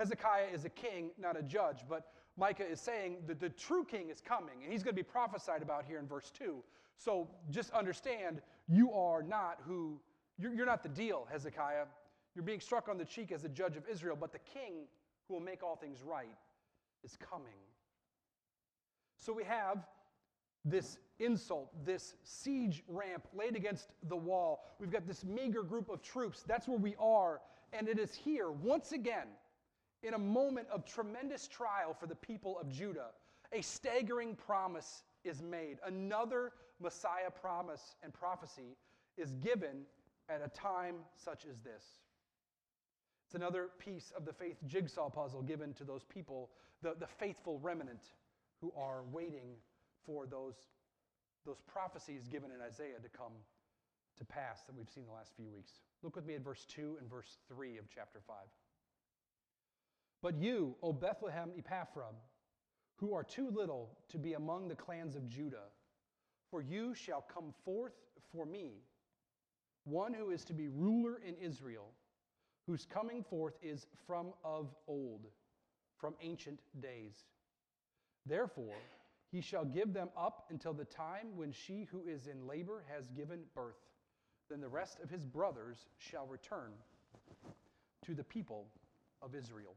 Hezekiah is a king, not a judge, but Micah is saying that the true king is coming, and he's going to be prophesied about here in verse 2. So just understand, you're not the deal, Hezekiah. You're being struck on the cheek as the judge of Israel, but the king who will make all things right is coming. So we have this insult, this siege ramp laid against the wall. We've got this meager group of troops. That's where we are, and it is here, once again, in a moment of tremendous trial for the people of Judah, a staggering promise is made. Another Messiah promise and prophecy is given at a time such as this. It's another piece of the faith jigsaw puzzle given to those people, the faithful remnant who are waiting for those prophecies given in Isaiah to come to pass that we've seen the last few weeks. Look with me at verse 2 and verse 3 of chapter 5. But you, O Bethlehem Ephrathah, who are too little to be among the clans of Judah, for you shall come forth for me, one who is to be ruler in Israel, whose coming forth is from of old, from ancient days. Therefore, he shall give them up until the time when she who is in labor has given birth. Then the rest of his brothers shall return to the people of Israel.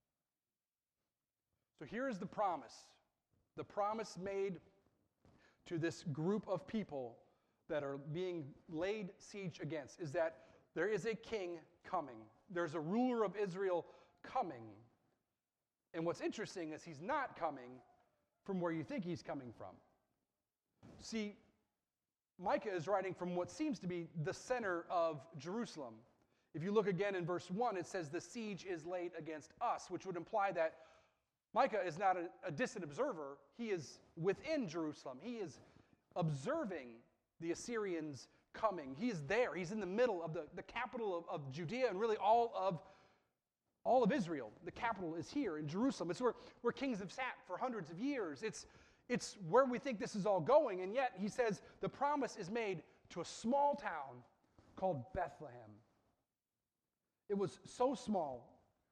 So here is the promise made to this group of people that are being laid siege against, is that there is a king coming. There's a ruler of Israel coming. And what's interesting is he's not coming from where you think he's coming from. See, Micah is writing from what seems to be the center of Jerusalem. If you look again in verse 1, it says the siege is laid against us, which would imply that Micah is not a distant observer. He is within Jerusalem. He is observing the Assyrians coming. He is there. He's in the middle of the capital of Judea and really all of Israel. The capital is here in Jerusalem. It's where kings have sat for hundreds of years. It's where we think this is all going, and yet he says the promise is made to a small town called Bethlehem. It was so small.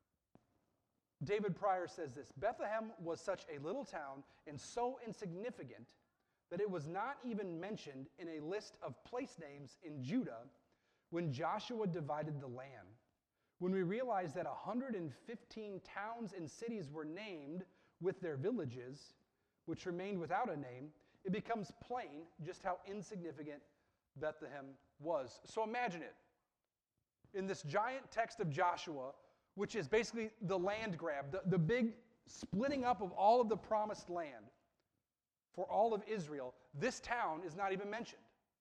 David Pryor says this: Bethlehem was such a little town and so insignificant that it was not even mentioned in a list of place names in Judah when Joshua divided the land. When we realize that 115 towns and cities were named with their villages, which remained without a name, it becomes plain just how insignificant Bethlehem was. So imagine it. In this giant text of Joshua, which is basically the land grab, the big splitting up of all of the promised land for all of Israel, this town is not even mentioned.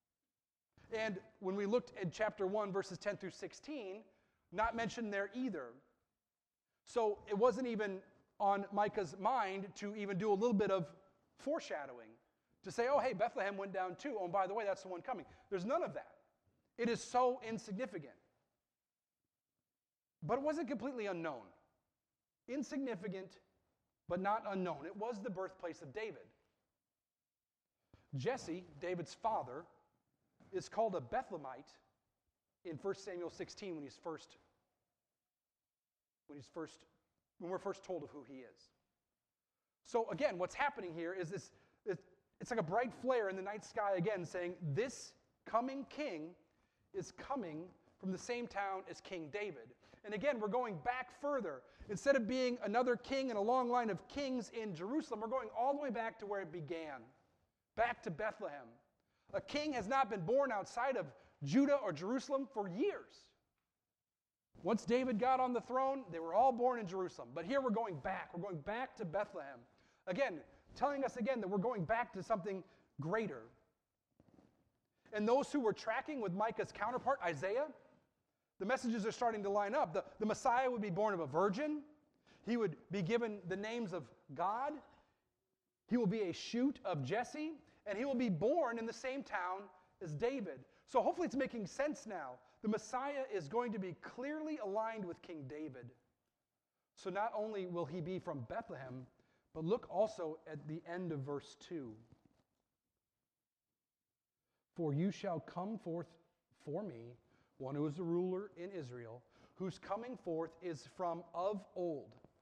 And when we looked at chapter 1, verses 10 through 16, not mentioned there either. So it wasn't even on Micah's mind to even do a little bit of foreshadowing, to say, oh, hey, Bethlehem went down too. Oh, and by the way, that's the one coming. There's none of that. It is so insignificant. But it wasn't completely unknown. Insignificant, but not unknown. It was the birthplace of David. Jesse, David's father, is called a Bethlehemite in 1 Samuel 16 when we're first told of who he is. So again, what's happening here is this, it's like a bright flare in the night sky again saying this coming king is coming from the same town as King David. And again, we're going back further. Instead of being another king in a long line of kings in Jerusalem, we're going all the way back to where it began, back to Bethlehem. A king has not been born outside of Judah or Jerusalem for years. Once David got on the throne, they were all born in Jerusalem. But here we're going back. We're going back to Bethlehem. Again, telling us again that we're going back to something greater. And those who were tracking with Micah's counterpart, Isaiah, the messages are starting to line up. The Messiah would be born of a virgin. He would be given the names of God. He will be a shoot of Jesse. And he will be born in the same town as David. So hopefully it's making sense now. The Messiah is going to be clearly aligned with King David. So not only will he be from Bethlehem, but look also at the end of verse 2. For you shall come forth for me, one who is a ruler in Israel, whose coming forth is from of old,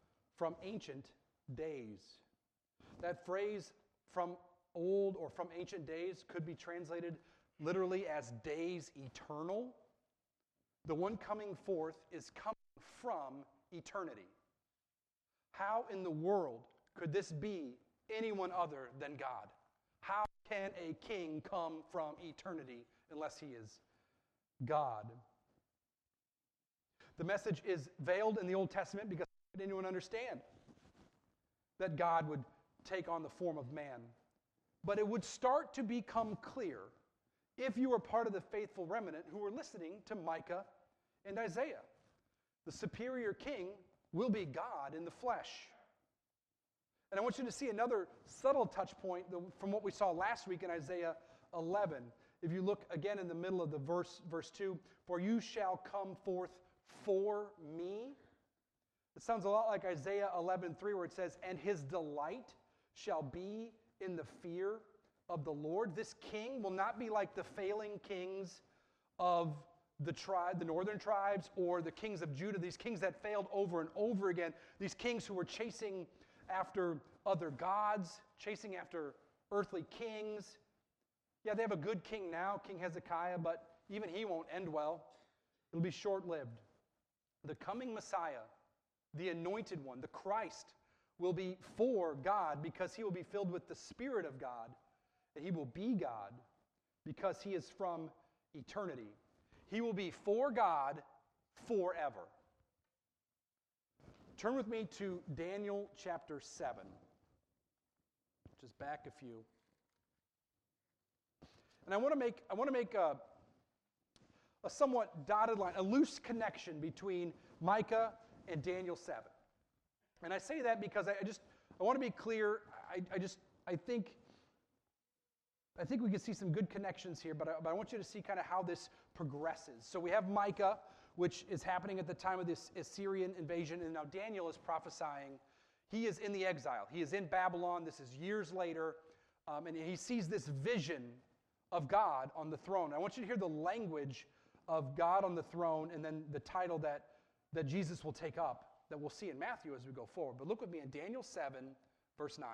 from ancient days. That phrase from old or from ancient days could be translated literally as days eternal. The one coming forth is coming from eternity. How in the world could this be anyone other than God? How can a king come from eternity unless he is God? The message is veiled in the Old Testament because how could anyone understand that God would take on the form of man? But it would start to become clear if you were part of the faithful remnant who were listening to Micah and Isaiah. The superior king will be God in the flesh. And I want you to see another subtle touch point from what we saw last week in Isaiah 11. If you look again in the middle of the verse 2, for you shall come forth for me. It sounds a lot like Isaiah 11:3 where it says, and his delight shall be in the fear of the Lord. This king will not be like the failing kings of the northern tribes or the kings of Judah, these kings that failed over and over again, these kings who were chasing after other gods, chasing after earthly kings. Yeah, they have a good king now, King Hezekiah, but even he won't end well. It'll be short-lived. The coming Messiah, the anointed one, the Christ, will be for God because he will be filled with the Spirit of God, and he will be God because he is from eternity. He will be for God forever. Turn with me to Daniel chapter 7, just back a few. And I want to make a somewhat dotted line, a loose connection between Micah and Daniel 7. And I say that because I want to be clear. I think we can see some good connections here, but I want you to see kind of how this progresses. So we have Micah, which is happening at the time of this Assyrian invasion, and now Daniel is prophesying. He is in the exile. He is in Babylon. This is years later, and he sees this vision of God on the throne. I want you to hear the language of God on the throne and then the title that Jesus will take up that we'll see in Matthew as we go forward. But look with me in Daniel 7, verse 9.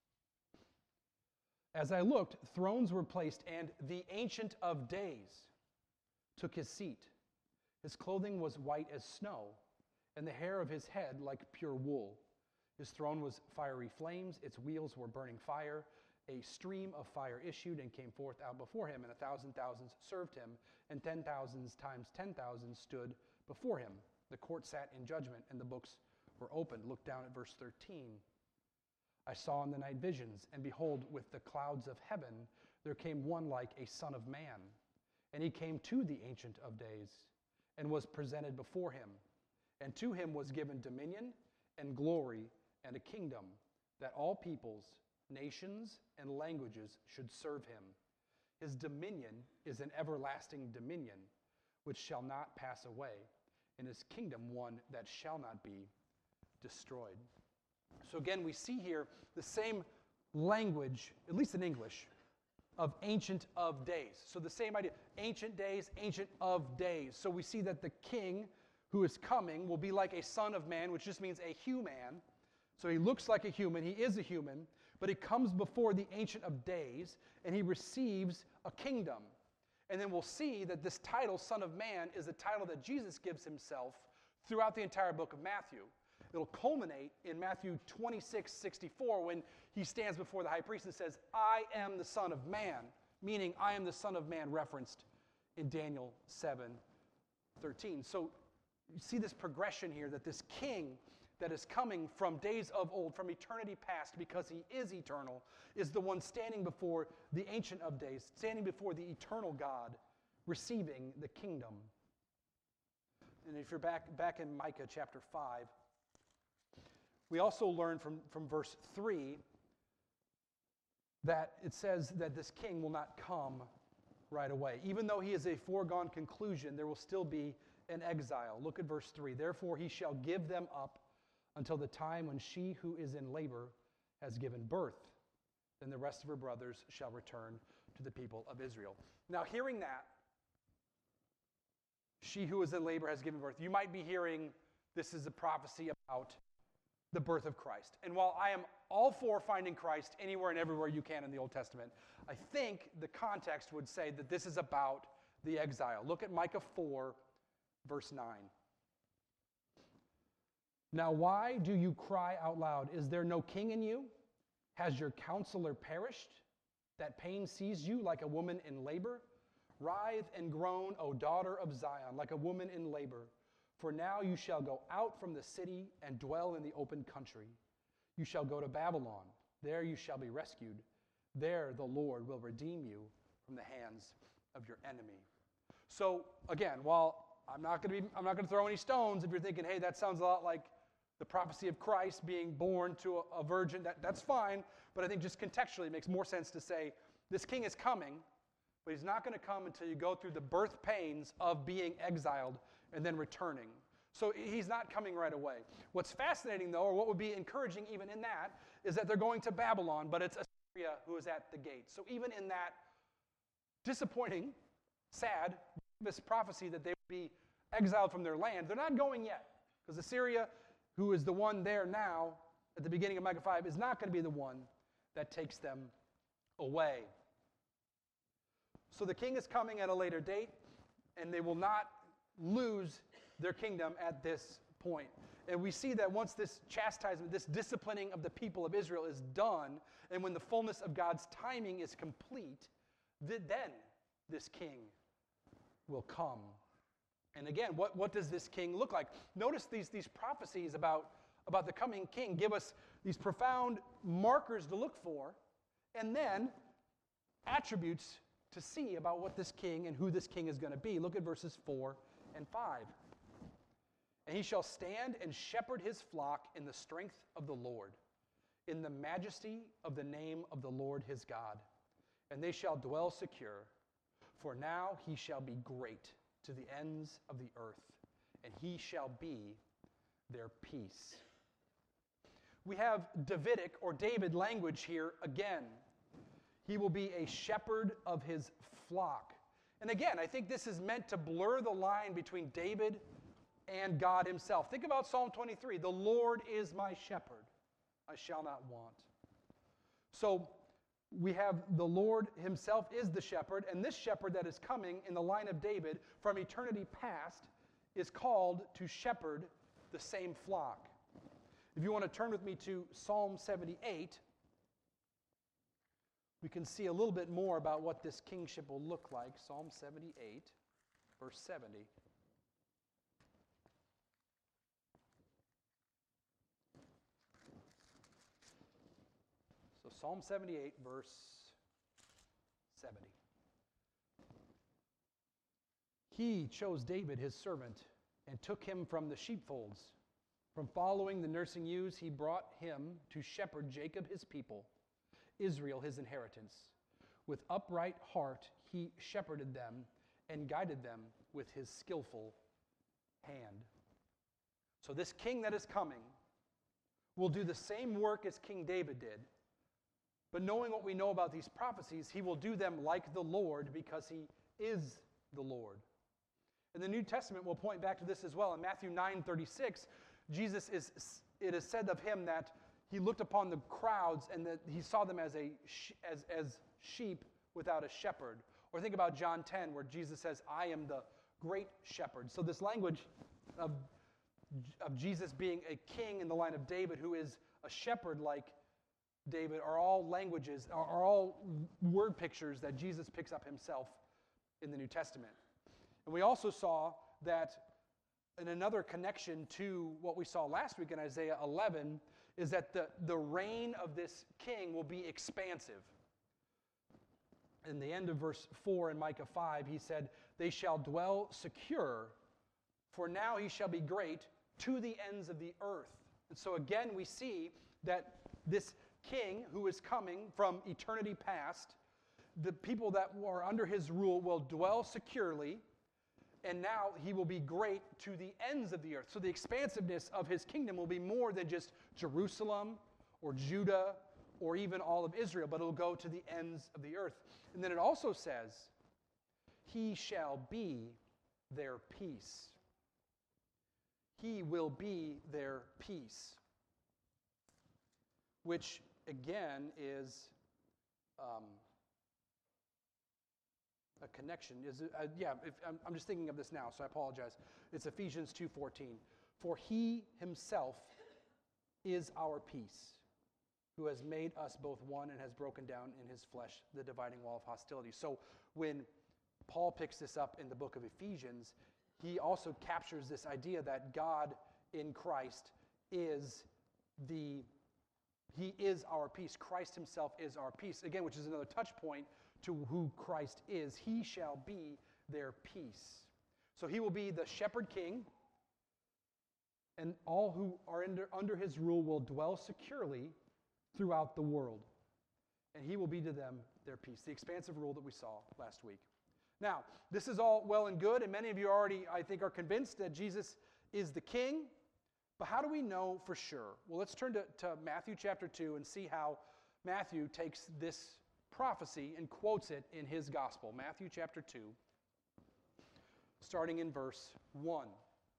As I looked, thrones were placed, and the Ancient of Days took his seat. His clothing was white as snow, and the hair of his head like pure wool. His throne was fiery flames, its wheels were burning fire. A stream of fire issued and came forth out before him, and 1,000 thousands served him, and 10,000 times 10,000 stood before him. The court sat in judgment, and the books were opened. Look down at verse 13. I saw in the night visions, and behold, with the clouds of heaven, there came one like a son of man. And he came to the Ancient of Days, and was presented before him. And to him was given dominion, and glory, and a kingdom, that all peoples, nations, and languages should serve him. His dominion is an everlasting dominion, which shall not pass away, and his kingdom one that shall not be destroyed. So again, we see here the same language, at least in English, of Ancient of Days. So the same idea, ancient days, Ancient of Days. So we see that the king who is coming will be like a son of man, which just means a human. So he looks like a human, he is a human, but he comes before the Ancient of Days, and he receives a kingdom. And then we'll see that this title, Son of Man, is a title that Jesus gives himself throughout the entire book of Matthew. It'll culminate in Matthew 26:64 when he stands before the high priest and says, I am the Son of Man, meaning I am the Son of Man referenced in Daniel 7:13. So you see this progression here that this king that is coming from days of old, from eternity past, because he is eternal, is the one standing before the Ancient of Days, standing before the eternal God, receiving the kingdom. And if you're back in Micah chapter 5, we also learn from verse 3 that it says that this king will not come right away. Even though he is a foregone conclusion, there will still be an exile. Look at verse 3. Therefore he shall give them up until the time when she who is in labor has given birth. Then the rest of her brothers shall return to the people of Israel. Now, hearing that, she who is in labor has given birth, you might be hearing this is a prophecy about the birth of Christ. And while I am all for finding Christ anywhere and everywhere you can in the Old Testament, I think the context would say that this is about the exile. Look at Micah 4, verse 9. Now why do you cry out loud? Is there no king in you? Has your counselor perished? That pain seized you like a woman in labor? Writhe and groan, O daughter of Zion, like a woman in labor. For now you shall go out from the city and dwell in the open country. You shall go to Babylon. There you shall be rescued. There the Lord will redeem you from the hands of your enemy. So again, while I'm not going to throw any stones if you're thinking, hey, that sounds a lot like the prophecy of Christ being born to a virgin, that's fine. But I think just contextually it makes more sense to say this king is coming, but he's not going to come until you go through the birth pains of being exiled and then returning. So he's not coming right away. What's fascinating, though, or what would be encouraging even in that, is that they're going to Babylon, but it's Assyria who is at the gate. So even in that disappointing, sad, this prophecy that they would be exiled from their land, they're not going yet. Because Assyria, who is the one there now, at the beginning of Micah 5, is not going to be the one that takes them away. So the king is coming at a later date, and they will not lose their kingdom at this point. And we see that once this chastisement, this disciplining of the people of Israel is done, and when the fullness of God's timing is complete, then this king will come. And again, what does this king look like? Notice these prophecies about the coming king give us these profound markers to look for, and then attributes to see about what this king and who this king is going to be. Look at verses 4 and 5. And he shall stand and shepherd his flock in the strength of the Lord, in the majesty of the name of the Lord his God. And they shall dwell secure, for now he shall be great to the ends of the earth, and he shall be their peace. We have Davidic or David language here again. He will be a shepherd of his flock. And again, I think this is meant to blur the line between David and God himself. Think about Psalm 23. The Lord is my shepherd. I shall not want. So we have the Lord himself is the shepherd, and this shepherd that is coming in the line of David from eternity past is called to shepherd the same flock. If you want to turn with me to Psalm 78, we can see a little bit more about what this kingship will look like. Psalm 78, verse 70. So Psalm 78, verse 70. He chose David, his servant, and took him from the sheepfolds. From following the nursing ewes, he brought him to shepherd Jacob, his people, Israel, his inheritance. With upright heart, he shepherded them and guided them with his skillful hand. So this king that is coming will do the same work as King David did. But knowing what we know about these prophecies, he will do them like the Lord because he is the Lord. And the New Testament will point back to this as well. In Matthew 9:36, it is said of him that he looked upon the crowds and that he saw them as sheep without a shepherd. Or think about John 10, where Jesus says, I am the great shepherd. So this language of Jesus being a king in the line of David who is a shepherd like David are all languages, are all word pictures that Jesus picks up himself in the New Testament. And we also saw that in another connection to what we saw last week in Isaiah 11 is that the reign of this king will be expansive. In the end of verse 4 in Micah 5, he said, they shall dwell secure, for now he shall be great to the ends of the earth. And so again, we see that this king who is coming from eternity past, the people that are under his rule will dwell securely, and now he will be great to the ends of the earth. So the expansiveness of his kingdom will be more than just Jerusalem or Judah or even all of Israel, but it will go to the ends of the earth. And then it also says, he shall be their peace. He will be their peace. which again is a connection. I'm just thinking of this now, so I apologize. It's Ephesians 2:14. For he himself is our peace, who has made us both one and has broken down in his flesh the dividing wall of hostility. So when Paul picks this up in the book of Ephesians, he also captures this idea that God in Christ is he is our peace. Christ himself is our peace. Again, which is another touch point to who Christ is. He shall be their peace. So he will be the shepherd king, and all who are under his rule will dwell securely throughout the world. And he will be to them their peace. The expansive rule that we saw last week. Now, this is all well and good, and many of you already, I think, are convinced that Jesus is the king. But how do we know for sure? Well, let's turn to Matthew chapter 2 and see how Matthew takes this prophecy and quotes it in his gospel. Matthew chapter 2, starting in verse 1.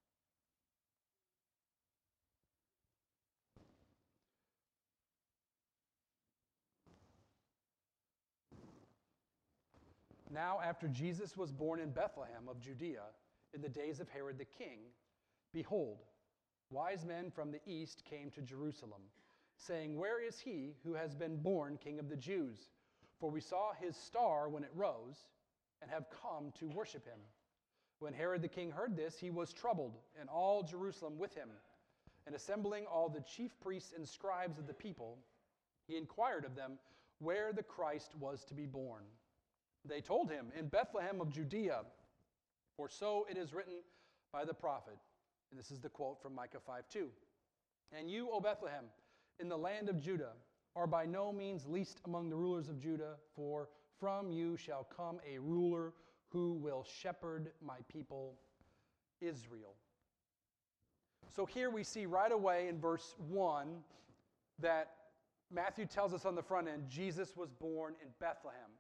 Now, after Jesus was born in Bethlehem of Judea, in the days of Herod the king, behold, wise men from the east came to Jerusalem, saying, Where is he who has been born King of the Jews? For we saw his star when it rose, and have come to worship him. When Herod the king heard this, he was troubled, and all Jerusalem with him. And assembling all the chief priests and scribes of the people, he inquired of them where the Christ was to be born. They told him, In Bethlehem of Judea, for so it is written by the prophet. And this is the quote from Micah 5:2. And you, O Bethlehem, in the land of Judah, are by no means least among the rulers of Judah, for from you shall come a ruler who will shepherd my people Israel. So here we see right away in verse 1 that Matthew tells us on the front end, Jesus was born in Bethlehem.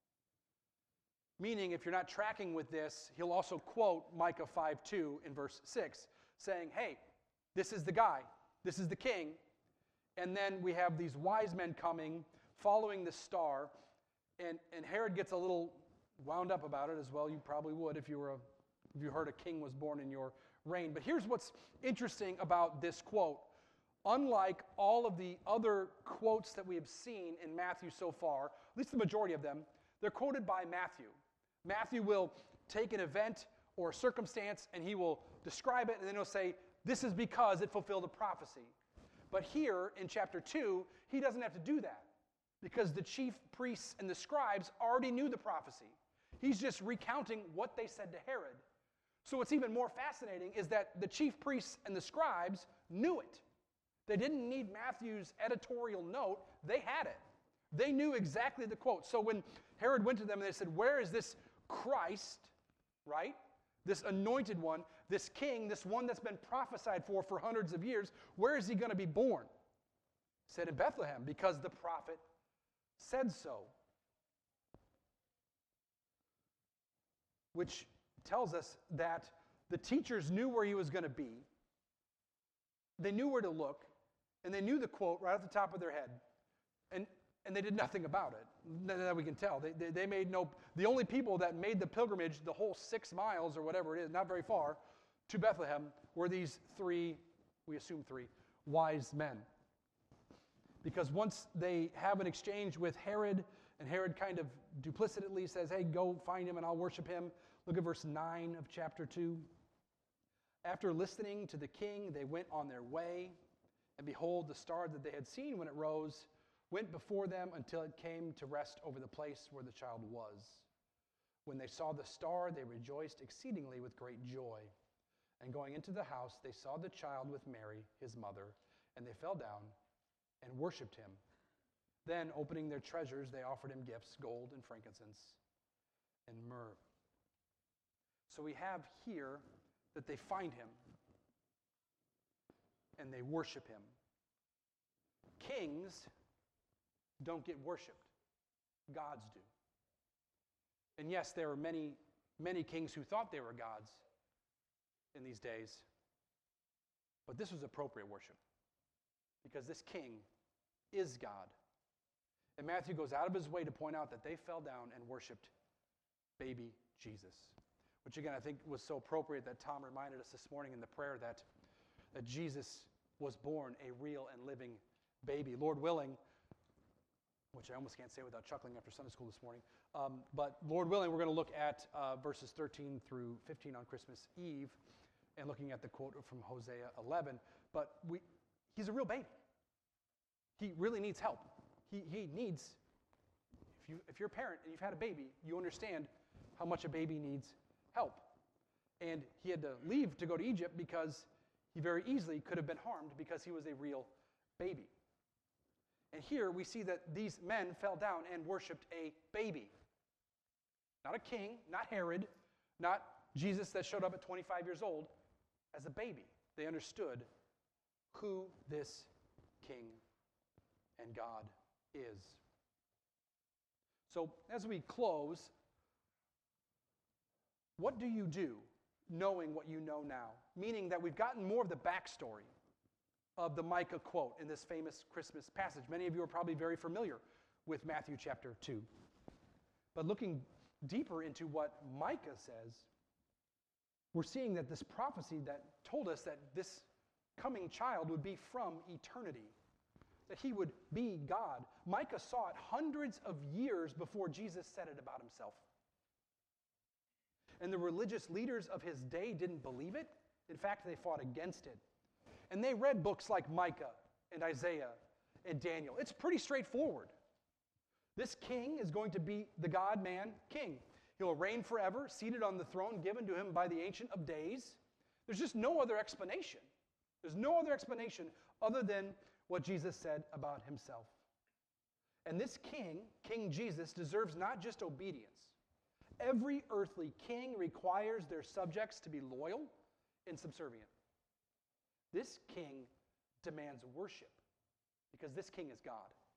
Meaning, if you're not tracking with this, he'll also quote Micah 5:2 in verse 6, saying, hey, this is the guy, this is the king. And then we have these wise men coming, following the star, and Herod gets a little wound up about it, as well you probably would if you heard a king was born in your reign. But here's what's interesting about this quote. Unlike all of the other quotes that we have seen in Matthew so far, at least the majority of them, they're quoted by Matthew. Matthew will take an event or a circumstance and he will describe it, and then he'll say, this is because it fulfilled a prophecy. But here in chapter 2, he doesn't have to do that because the chief priests and the scribes already knew the prophecy. He's just recounting what they said to Herod. So what's even more fascinating is that the chief priests and the scribes knew it. They didn't need Matthew's editorial note. They had it. They knew exactly the quote. So when Herod went to them and they said, where is this Christ, right? This anointed one, this king, this one that's been prophesied for hundreds of years, where is he going to be born? Said in Bethlehem, because the prophet said so. Which tells us that the teachers knew where he was going to be. They knew where to look, and they knew the quote right at the top of their head. And they did nothing about it, that we can tell. They made no, the only people that made the pilgrimage, the whole 6 miles or whatever it is, not very far, to Bethlehem, were these 3, we assume 3, wise men. Because once they have an exchange with Herod, and Herod kind of duplicitously says, hey, go find him and I'll worship him. Look at verse 9 of chapter 2. After listening to the king, they went on their way, and behold, the star that they had seen when it rose went before them until it came to rest over the place where the child was. When they saw the star, they rejoiced exceedingly with great joy. And going into the house, they saw the child with Mary, his mother, and they fell down and worshipped him. Then, opening their treasures, they offered him gifts, gold and frankincense and myrrh. So we have here that they find him and they worship him. Kings don't get worshipped. Gods do. And yes, there are many, many kings who thought they were gods in these days. But this was appropriate worship. Because this king is God. And Matthew goes out of his way to point out that they fell down and worshiped baby Jesus, which again I think was so appropriate that Tom reminded us this morning in the prayer that Jesus was born a real and living baby. Lord willing, which I almost can't say without chuckling after Sunday school this morning, but Lord willing, we're going to look at verses 13 through 15 on Christmas Eve and looking at the quote from Hosea 11. But he's a real baby. He really needs help. He needs, if you're a parent and you've had a baby, you understand how much a baby needs help. And he had to leave to go to Egypt because he very easily could have been harmed because he was a real baby. And here we see that these men fell down and worshiped a baby. Not a king, not Herod, not Jesus that showed up at 25 years old, as a baby. They understood who this king and God is. So as we close, what do you do knowing what you know now? Meaning that we've gotten more of the backstory of the Micah quote in this famous Christmas passage. Many of you are probably very familiar with Matthew chapter 2. But looking deeper into what Micah says, we're seeing that this prophecy that told us that this coming child would be from eternity, that he would be God. Micah saw it hundreds of years before Jesus said it about himself. And the religious leaders of his day didn't believe it. In fact, they fought against it. And they read books like Micah and Isaiah and Daniel. It's pretty straightforward. This king is going to be the God-man king. He'll reign forever, seated on the throne given to him by the Ancient of Days. There's just no other explanation. There's no other explanation other than what Jesus said about himself. And this king, King Jesus, deserves not just obedience. Every earthly king requires their subjects to be loyal and subservient. This king demands worship because this king is God.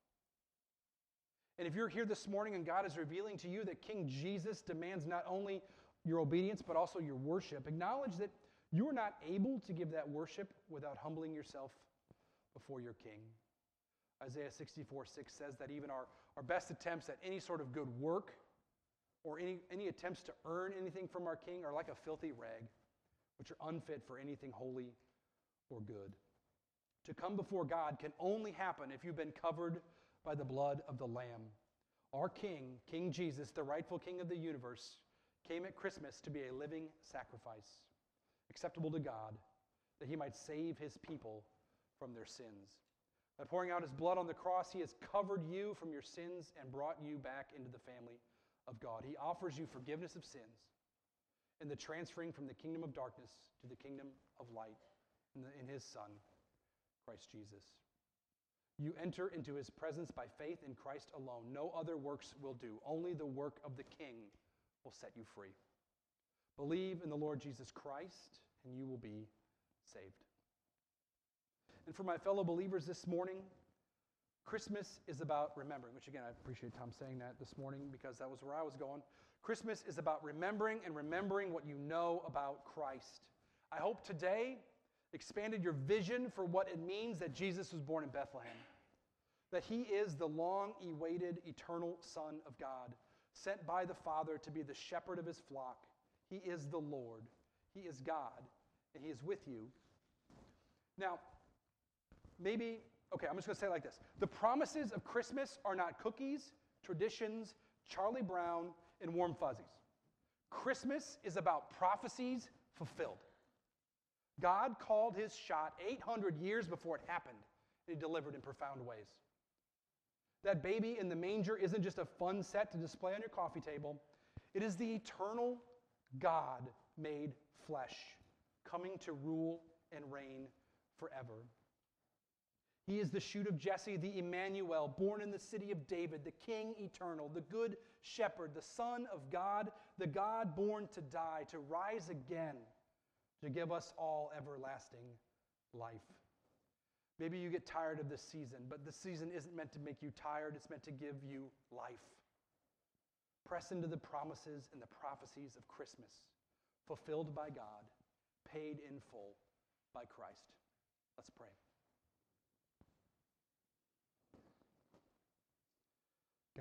And if you're here this morning and God is revealing to you that King Jesus demands not only your obedience but also your worship, acknowledge that you are not able to give that worship without humbling yourself before your king. Isaiah 64:6 says that even our best attempts at any sort of good work or any attempts to earn anything from our king are like a filthy rag, which are unfit for anything holy or good. To come before God can only happen if you've been covered by the blood of the Lamb. Our King, King Jesus, the rightful King of the universe, came at Christmas to be a living sacrifice, acceptable to God, that he might save his people from their sins. By pouring out his blood on the cross, he has covered you from your sins and brought you back into the family of God. He offers you forgiveness of sins and the transferring from the kingdom of darkness to the kingdom of light in his Son, Christ Jesus. You enter into his presence by faith in Christ alone. No other works will do. Only the work of the King will set you free. Believe in the Lord Jesus Christ, and you will be saved. And for my fellow believers this morning, Christmas is about remembering, which again, I appreciate Tom saying that this morning because that was where I was going. Christmas is about remembering and remembering what you know about Christ. I hope today expanded your vision for what it means that Jesus was born in Bethlehem, that he is the long-awaited eternal Son of God, sent by the Father to be the shepherd of his flock. He is the Lord. He is God, and he is with you. Now, I'm just going to say it like this. The promises of Christmas are not cookies, traditions, Charlie Brown, and warm fuzzies. Christmas is about prophecies fulfilled. God called his shot 800 years before it happened, and he delivered in profound ways. That baby in the manger isn't just a fun set to display on your coffee table. It is the eternal God made flesh, coming to rule and reign forever. He is the shoot of Jesse, the Emmanuel, born in the city of David, the King eternal, the good shepherd, the Son of God, the God born to die, to rise again, to give us all everlasting life. Maybe you get tired of this season, but this season isn't meant to make you tired. It's meant to give you life. Press into the promises and the prophecies of Christmas, fulfilled by God, paid in full by Christ. Let's pray.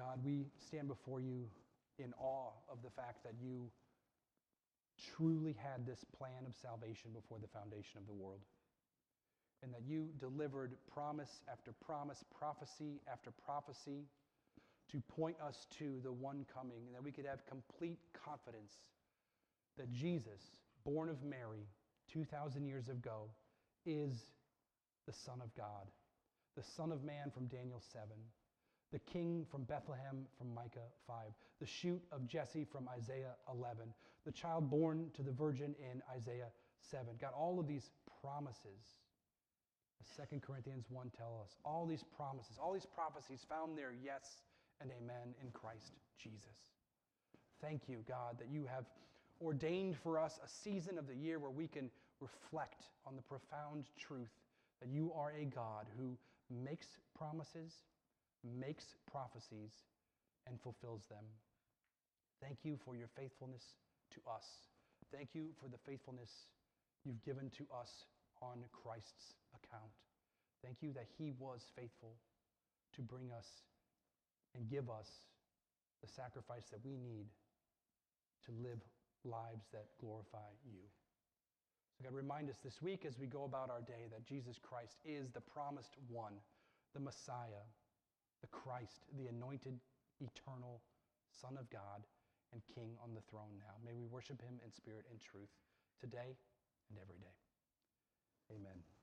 God, we stand before you in awe of the fact that you truly had this plan of salvation before the foundation of the world, and that you delivered promise after promise, prophecy after prophecy to point us to the one coming, and that we could have complete confidence that Jesus, born of Mary 2,000 years ago, is the Son of God, the Son of Man from Daniel 7, the King from Bethlehem from Micah 5, the shoot of Jesse from Isaiah 11, the child born to the virgin in Isaiah 7. God, all of these promises, as 2 Corinthians 1 tell us, all these promises, all these prophecies found their yes and amen in Christ Jesus. Thank you, God, that you have ordained for us a season of the year where we can reflect on the profound truth that you are a God who makes promises, makes prophecies, and fulfills them. Thank you for your faithfulness to us. Thank you for the faithfulness you've given to us on Christ's account. Thank you that he was faithful to bring us and give us the sacrifice that we need to live lives that glorify you. So God, remind us this week as we go about our day that Jesus Christ is the promised one, the Messiah, the Christ, the anointed, eternal Son of God and King on the throne now. May we worship him in spirit and truth today and every day. Amen.